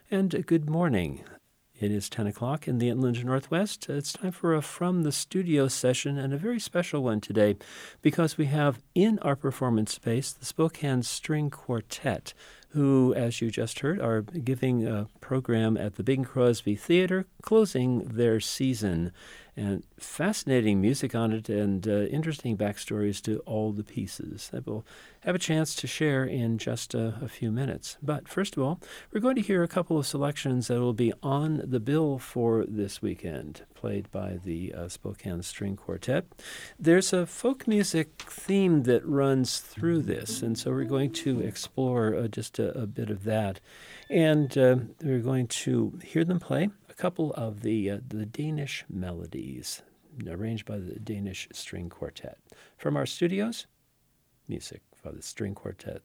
And good morning. It is 10 o'clock in the Inland Northwest. It's time for a From the Studio session, and a very special one today because we have in our performance space the Spokane String Quartet, who, as you just heard, are giving a program at the Bing Crosby Theater, closing their season. And fascinating music on it and interesting backstories to all the pieces that we'll have a chance to share in just a few minutes. But first of all, we're going to hear a couple of selections that will be on the bill for this weekend, played by the Spokane String Quartet. There's a folk music theme that runs through this, and so we're going to explore just a bit of that. And we're going to hear them play a couple of the Danish melodies arranged by the Danish String Quartet. From our studios, music for the String Quartet.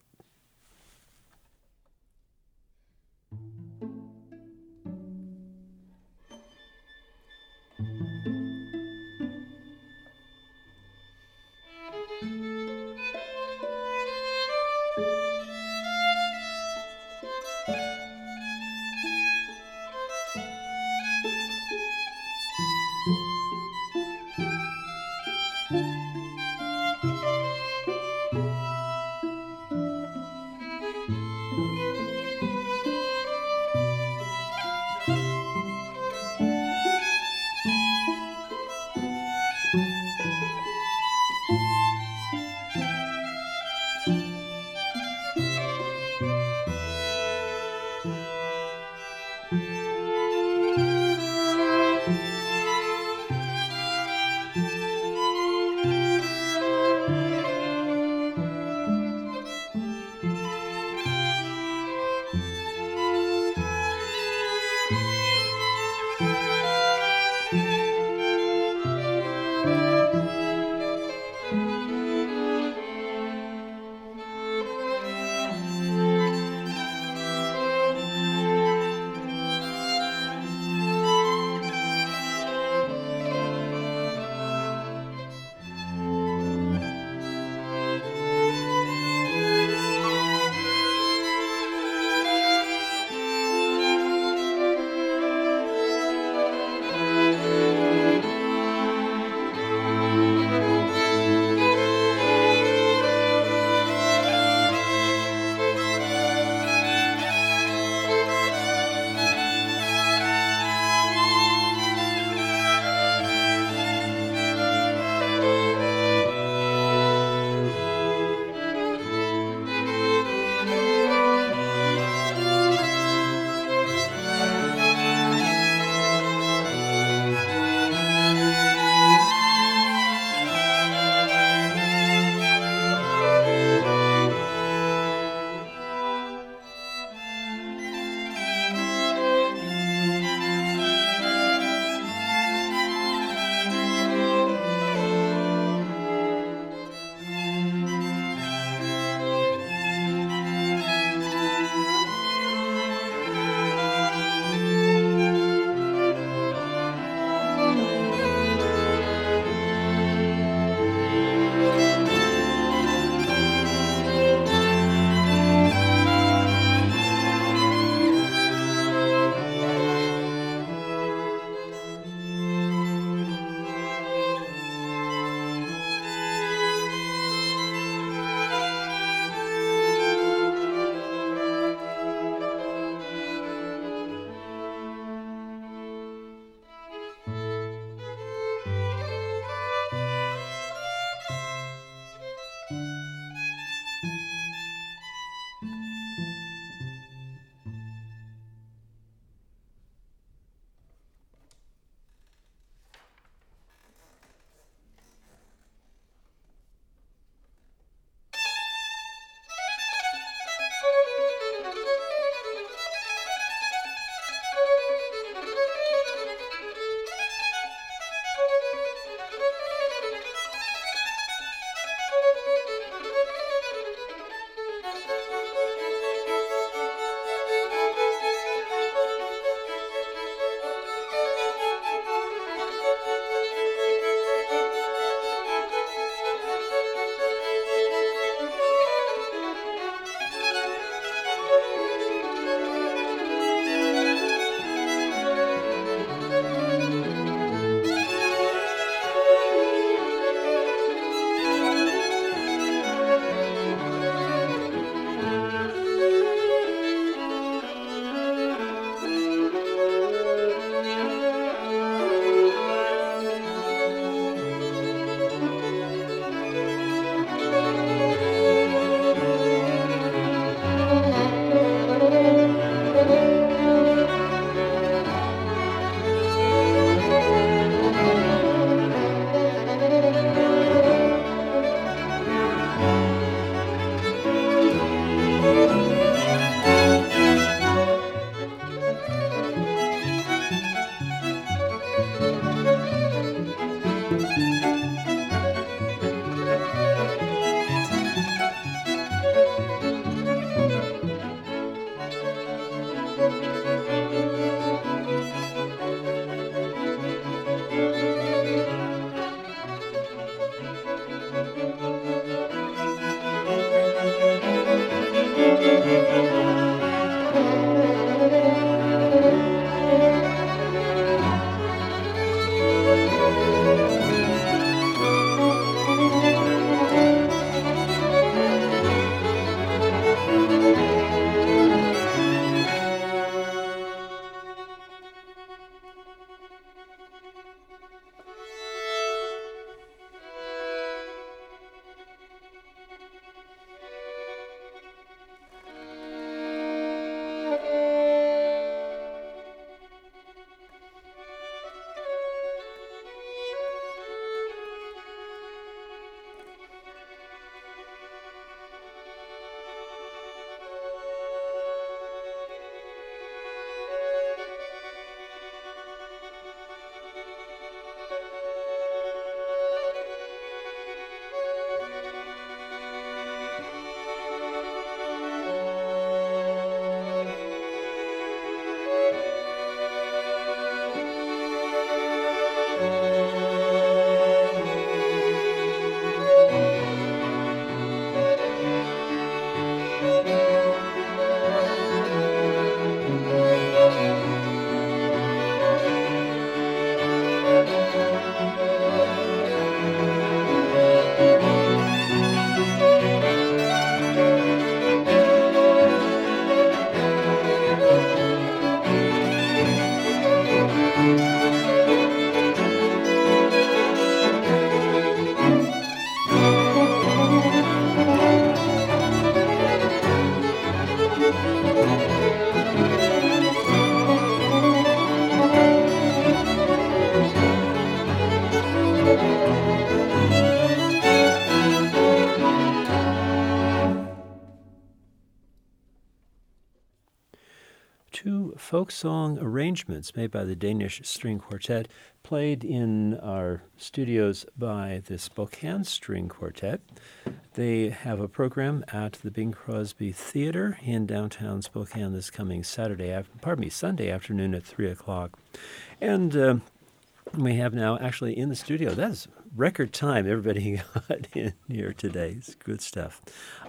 two folk song arrangements made by the Danish String Quartet, played in our studios by the Spokane String Quartet. They have a program at the Bing Crosby Theater in downtown Spokane this coming Sunday afternoon at 3 o'clock. And we have now actually in the studio, that's record time everybody got in here today. It's good stuff.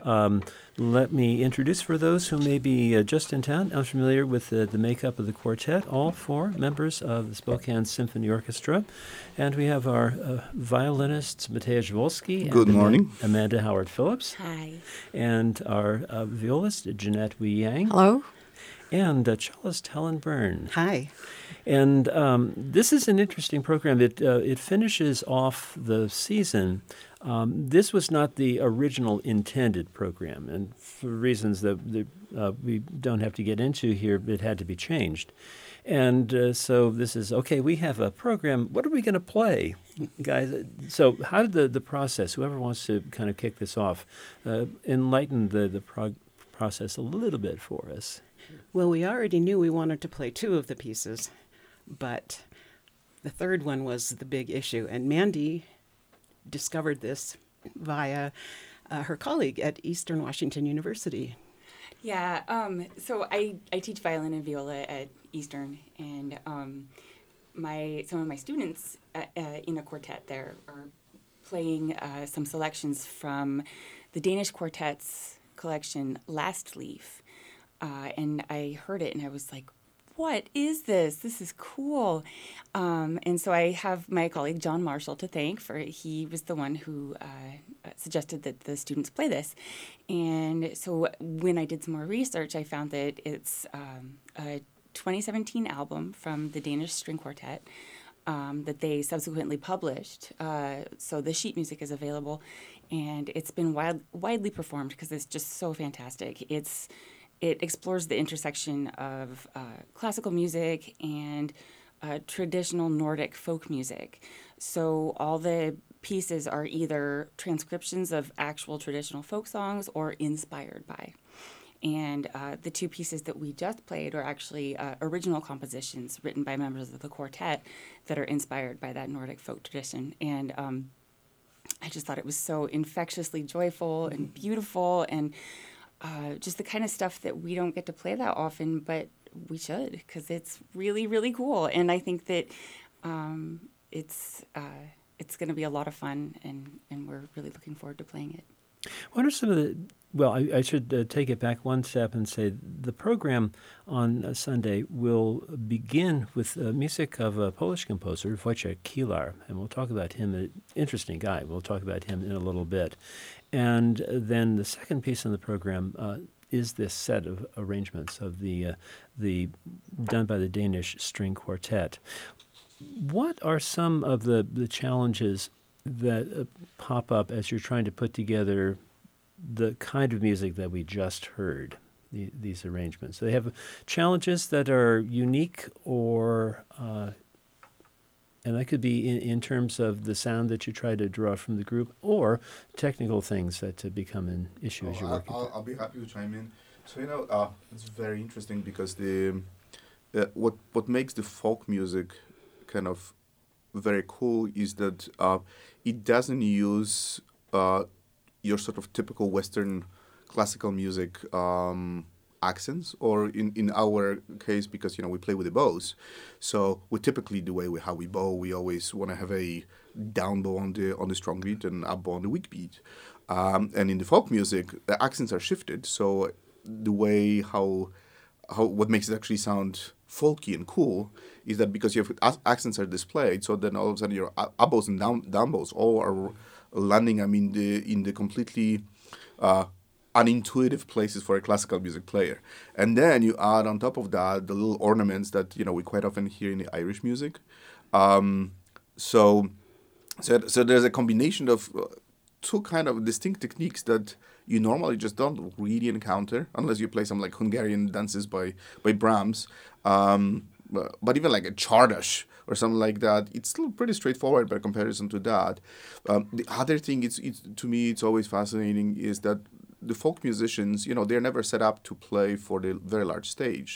Let me introduce, for those who may be just in town, unfamiliar with the makeup of the quartet, all four members of the Spokane Symphony Orchestra. And we have our violinists, Mateusz Wolski. Good morning. Amanda Howard-Phillips. Hi. And our violist, Jeanette Wee Yang. Hello. And cellist Helen Byrne. Hi. And this is an interesting program. It finishes off the season. This was not the original intended program, and for reasons that we don't have to get into here, it had to be changed. And so this is, okay, we have a program. What are we going to play, guys? So how did the process, whoever wants to kind of kick this off, enlighten the process a little bit for us? Well, we already knew we wanted to play two of the pieces, but the third one was the big issue. And Mandy discovered this via her colleague at Eastern Washington University. Yeah, so I teach violin and viola at Eastern, and some of my students in a quartet there are playing some selections from the Danish Quartet's collection, Last Leaf. And I heard it and I was like, what is this? This is cool. And so I have my colleague John Marshall to thank for it. He was the one who suggested that the students play this. And so when I did some more research, I found that it's a 2017 album from the Danish String Quartet that they subsequently published. So the sheet music is available, and it's been widely performed because it's just so fantastic. It explores the intersection of classical music and traditional Nordic folk music. So all the pieces are either transcriptions of actual traditional folk songs or inspired by. And the two pieces that we just played are actually original compositions written by members of the quartet that are inspired by that Nordic folk tradition. And I just thought it was so infectiously joyful and beautiful, and just the kind of stuff that we don't get to play that often, but we should, because it's really, really cool. And I think that it's going to be a lot of fun, and we're really looking forward to playing it. What are some of the, well, I should take it back one step and say the program on Sunday will begin with music of a Polish composer, Wojciech Kilar, and we'll talk about him, an interesting guy. We'll talk about him in a little bit. And then the second piece in the program is this set of arrangements of the done by the Danish String Quartet. What are some of the challenges that pop up as you're trying to put together the kind of music that we just heard, these arrangements? They have challenges that are unique, or and that could be in terms of the sound that you try to draw from the group, or technical things that become an issue as you're working. I'll be happy to chime in. So it's very interesting because what makes the folk music kind of very cool is that it doesn't use your sort of typical Western classical music accents, or in our case, because we play with the bows, so we typically how we bow, we always want to have a down bow on the strong beat and up bow on the weak beat, and in the folk music the accents are shifted, so the way how what makes it actually sound folky and cool is that because accents are displayed, so then all of a sudden your up bows and down bows all are landing in the completely unintuitive places for a classical music player. And then you add on top of that the little ornaments that we quite often hear in the Irish music. So there's a combination of two kind of distinct techniques that you normally just don't really encounter unless you play some like Hungarian dances by Brahms. But even like a Czardas or something like that, it's still pretty straightforward by comparison to that. The other thing, it's to me, it's always fascinating, is that the folk musicians, they're never set up to play for the very large stage.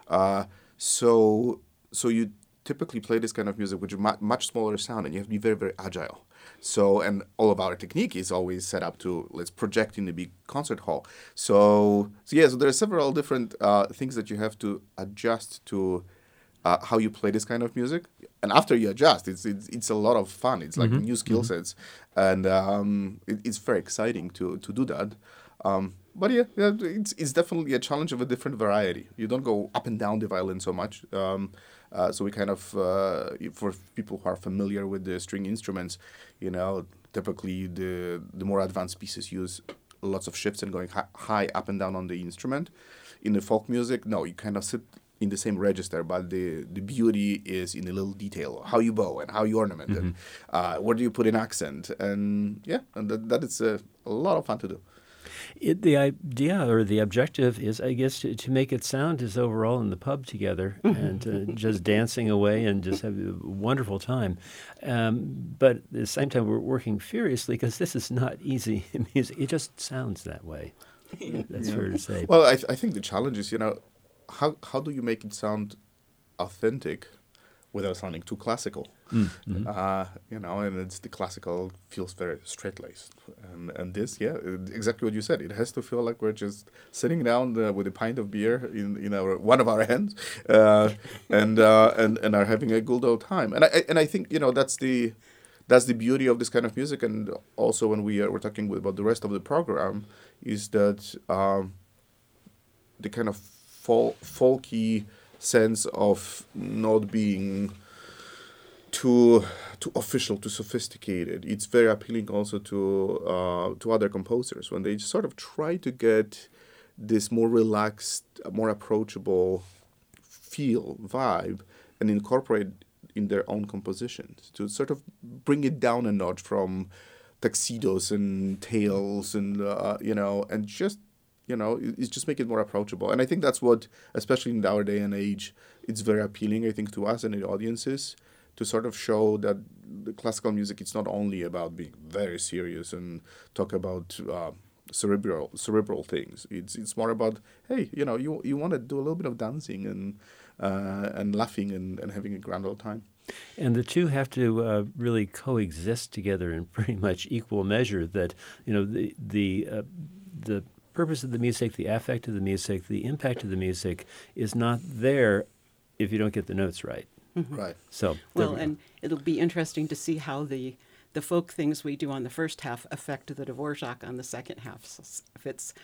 So you typically play this kind of music, which is much smaller sound, and you have to be very, very agile. So, and all of our technique is always set up to, let's project in a big concert hall. So there are several different things that you have to adjust to how you play this kind of music. And after you adjust, it's a lot of fun. It's like new skill sets, and it's very exciting to do that. But it's definitely a challenge of a different variety. You don't go up and down the violin so much. So we kind of, for people who are familiar with the string instruments, typically the more advanced pieces use lots of shifts and going high up and down on the instrument. In the folk music, no, you kind of sit in the same register, but the beauty is in the little detail, how you bow and how you ornament and where do you put in accent. And that is a lot of fun to do. The idea or the objective is, I guess, to make it sound as though we're all in the pub together and just dancing away and just have a wonderful time. But at the same time, we're working furiously because this is not easy music. It just sounds that way. That's fair to say. Well, I think the challenge is, how do you make it sound authentic without sounding too classical? And it's the classical feels very straight-laced. And this, exactly what you said. It has to feel like we're just sitting down with a pint of beer in one of our hands and are having a good old time. And I think, that's the beauty of this kind of music. And also when we're talking about the rest of the program is that the kind of folky sense of not being too official, too sophisticated. It's very appealing also to other composers when they sort of try to get this more relaxed, more approachable vibe and incorporate in their own compositions to sort of bring it down a notch from tuxedos and tails and and just it's just make it more approachable. And I think that's what, especially in our day and age, it's very appealing, I think, to us and the audiences to sort of show that the classical music, it's not only about being very serious and talk about cerebral things. It's more about, hey, you want to do a little bit of dancing and laughing and having a grand old time. And the two have to really coexist together in pretty much equal measure. That the purpose of the music, the affect of the music, the impact of the music is not there if you don't get the notes right. Right. So and it'll be interesting to see how the folk things we do on the first half affect the Dvorak on the second half. So if it's,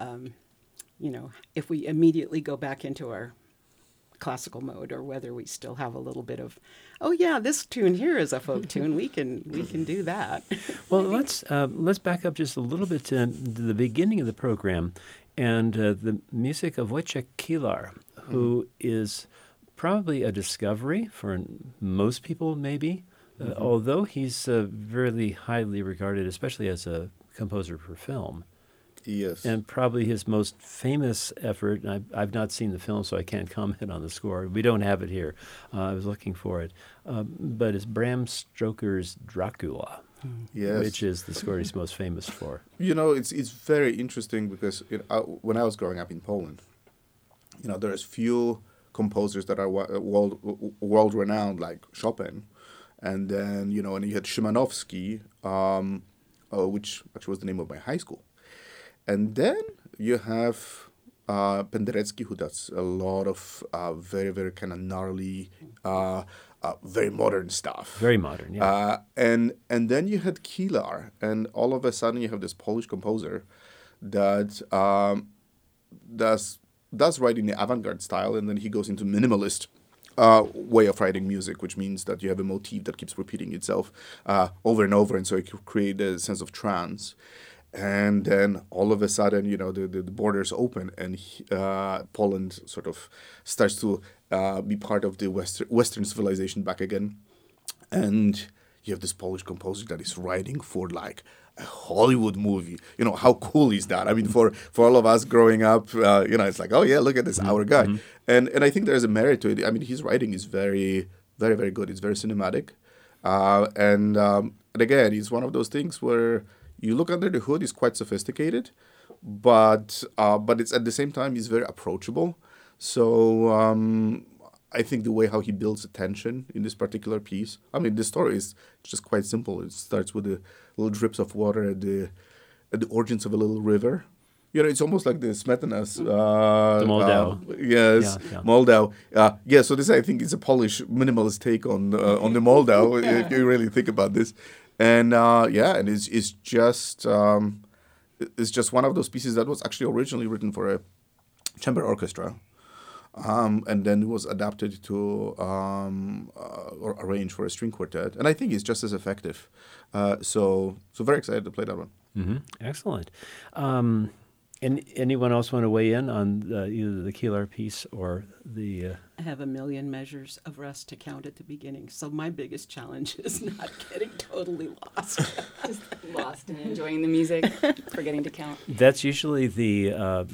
if we immediately go back into our classical mode, or whether we still have a little bit of, this tune here is a folk tune. We can do that. Well, let's back up just a little bit to the beginning of the program, and the music of Wojciech Kilar, who is probably a discovery for most people, maybe, although he's very highly regarded, especially as a composer for film. Yes. And probably his most famous effort, and I've not seen the film, so I can't comment on the score. We don't have it here. I was looking for it. But it's Bram Stoker's Dracula, which is the score he's most famous for. It's very interesting because when I was growing up in Poland, there's few composers that are world-renowned like Chopin. And then, and you had Szymanowski, which actually was the name of my high school. And then you have Penderecki, who does a lot of very, very kind of gnarly, very modern stuff. Very modern, yeah. And then you had Kilar, and all of a sudden you have this Polish composer that does write in the avant-garde style, and then he goes into minimalist way of writing music, which means that you have a motif that keeps repeating itself over and over, and so it can create a sense of trance. And then all of a sudden, the borders open, and Poland sort of starts to be part of the Western civilization back again. And you have this Polish composer that is writing for like a Hollywood movie. How cool is that? I mean, for all of us growing up, it's like, oh yeah, look at this, our guy. And I think there's a merit to it. I mean, his writing is very, very, very good. It's very cinematic. And again, it's one of those things where you look under the hood, it's quite sophisticated, but it's at the same time, it's very approachable. So I think the way how he builds attention in this particular piece. I mean, the story is just quite simple. It starts with the little drips of water at the origins of a little river. You know, it's almost like the Smetana's. The Moldau. Yes, Yeah. Moldau. So this, I think, is a Polish minimalist take on the Moldau, if you really think about this. And and it's just one of those pieces that was actually originally written for a chamber orchestra. And then it was adapted to or arranged for a string quartet. And I think it's just as effective. So very excited to play that one. Mm-hmm. Excellent. And anyone else want to weigh in on either the Keelar piece or the... I have a million measures of rust to count at the beginning, so my biggest challenge is not getting totally lost. Just lost and enjoying the music, forgetting to count. That's usually the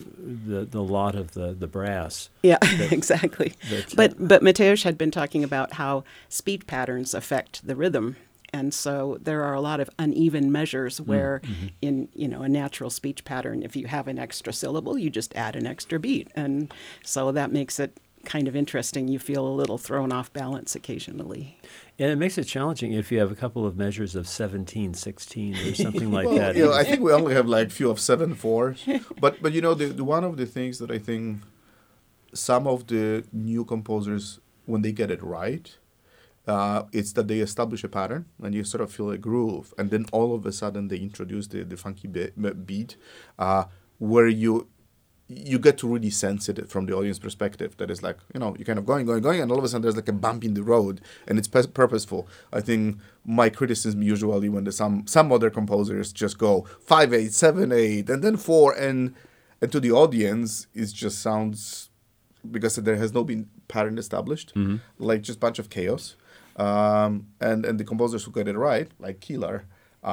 lot of the brass. Yeah, exactly. But Mateusz had been talking about how speech patterns affect the rhythm. And so there are a lot of uneven measures where in, a natural speech pattern, if you have an extra syllable, you just add an extra beat. And so that makes it kind of interesting. You feel a little thrown off balance occasionally. And it makes it challenging if you have a couple of measures of 17, 16 or something like that. I think we only have like few of 7/4. But the one of the things that I think some of the new composers, when they get it right, it's that they establish a pattern and you sort of feel a groove, and then all of a sudden they introduce the funky beat where you get to really sense it from the audience perspective. That is like, you're kind of going, and all of a sudden there's like a bump in the road, and it's purposeful. I think my criticism usually when some other composers just go 5/8, 7/8, and then 4, and to the audience it just sounds, because there has no been pattern established, like just bunch of chaos. And the composers who get it right, like Keelar,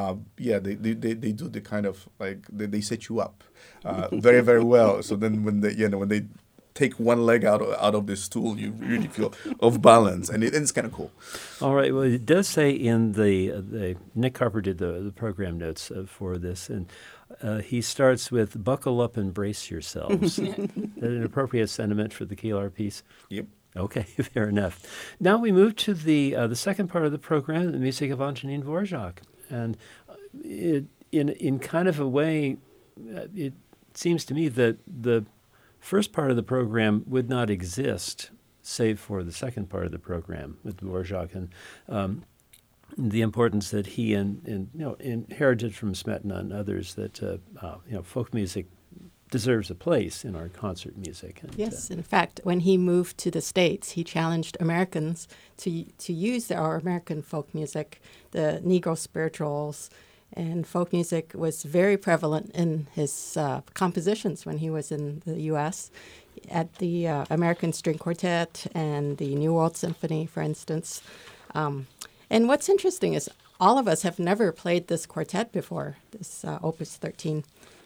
they do the kind of like they set you up very, very well. So then when they take one leg out of the stool, you really feel off balance, and it's kind of cool. All right. Well, it does say in the Nick Harper did the program notes for this, and he starts with "Buckle up and brace yourselves." Is that an appropriate sentiment for the Keelar piece? Yep. Okay, fair enough. Now we move to the second part of the program, the music of Antonín Dvořák, and in kind of a way, it seems to me that the first part of the program would not exist save for the second part of the program with Dvořák and the importance that he inherited from Smetana and others, that folk music deserves a place in our concert music. And, yes, in fact, when he moved to the States, he challenged Americans to use our American folk music, the Negro spirituals, and folk music was very prevalent in his compositions when he was in the U.S. at the American String Quartet and the New World Symphony, for instance. And what's interesting is all of us have never played this quartet before, this Opus 13.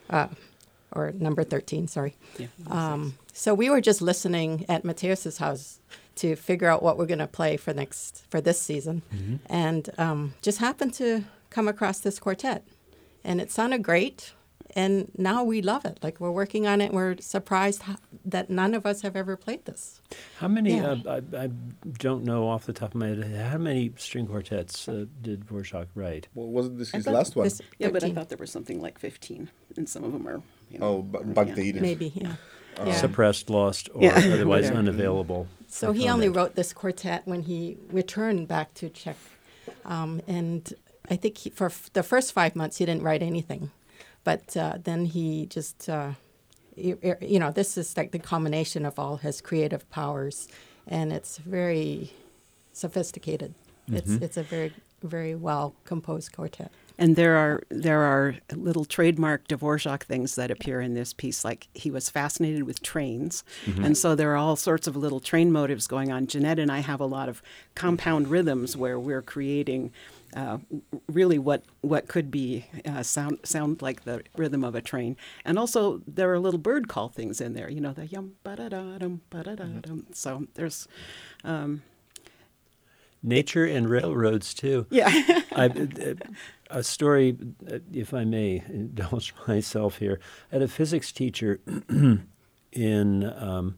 Or number 13, sorry. Yeah, so we were just listening at Mateusz's house to figure out what we're going to play for this season, and just happened to come across this quartet, and it sounded great, and now we love it. Like, we're working on it. We're surprised that none of us have ever played this. How many? Yeah. I don't know off the top of my head. How many string quartets did Dvořák write? Well, wasn't this his last one? Yeah, but I 13. thought there was something like 15, and some of them are, backdated. Maybe, yeah. Yeah. Suppressed, lost, or Yeah. otherwise Yeah. unavailable. So for he only comment. wrote this quartet when he returned back to Czech. And I think for the first 5 months, he didn't write anything. But then he just, this is like the combination of all his creative powers. And it's very sophisticated. It's a very, very well composed quartet. And there are little trademark Dvořák things that appear in this piece, like he was fascinated with trains, and so there are all sorts of little train motives going on. Jeanette and I have a lot of compound rhythms where we're creating really what could be sound like the rhythm of a train, and also there are little bird call things in there. The yum ba da da dum ba da da dum. So there's. Nature and railroads, too. Yeah. A story, if I may indulge myself here. I had a physics teacher in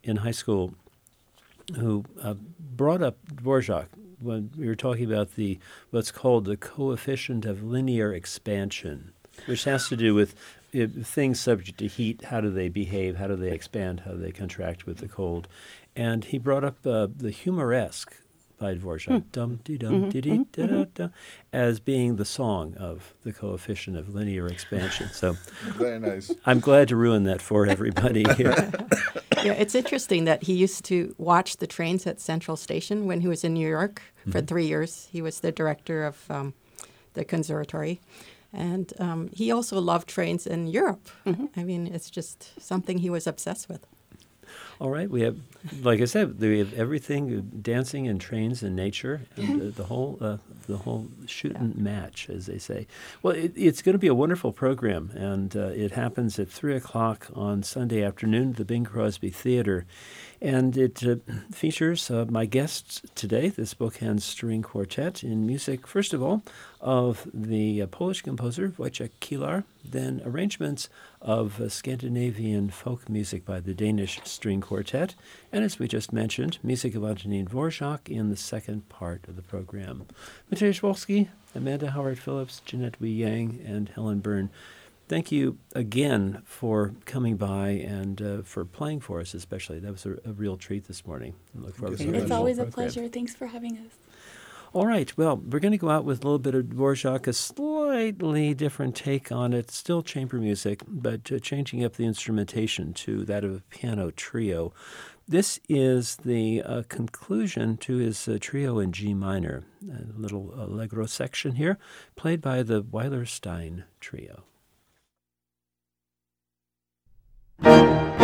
in high school who brought up Dvorak when we were talking about what's called the coefficient of linear expansion, which has to do with things subject to heat. How do they behave? How do they expand? How do they contract with the cold? And he brought up the Humoresque by Dvorak, dum-dee-dum-dee-dee-da-da-da, as being the song of the coefficient of linear expansion. So Very nice. I'm glad to ruin that for everybody here. Yeah, it's interesting that he used to watch the trains at Central Station when he was in New York for 3 years. He was the director of the conservatory. And he also loved trains in Europe. I mean, it's just something he was obsessed with. All right, we have, like I said, we have everything: dancing and trains and nature, and the whole shooting match, as they say. Well, it's going to be a wonderful program, and it happens at 3:00 on Sunday afternoon at the Bing Crosby Theater, and it features my guests today, the Spokane String Quartet, in music, first of all, of the Polish composer Wojciech Kilar, then arrangements of Scandinavian folk music by the Danish String Quartet, and as we just mentioned, music of Antonin Dvorak in the second part of the program. Mateusz Wolski, Amanda Howard-Phillips, Jeanette Wee Yang, and Helen Byrne, thank you again for coming by and for playing for us especially. That was a real treat this morning. I look forward to the It's always a program. pleasure. Thanks for having us. All right, well, we're going to go out with a little bit of Dvorak, a slightly different take on it, still chamber music, but changing up the instrumentation to that of a piano trio. This is the conclusion to his trio in G minor, a little allegro section here, played by the Weiler-Stein Trio.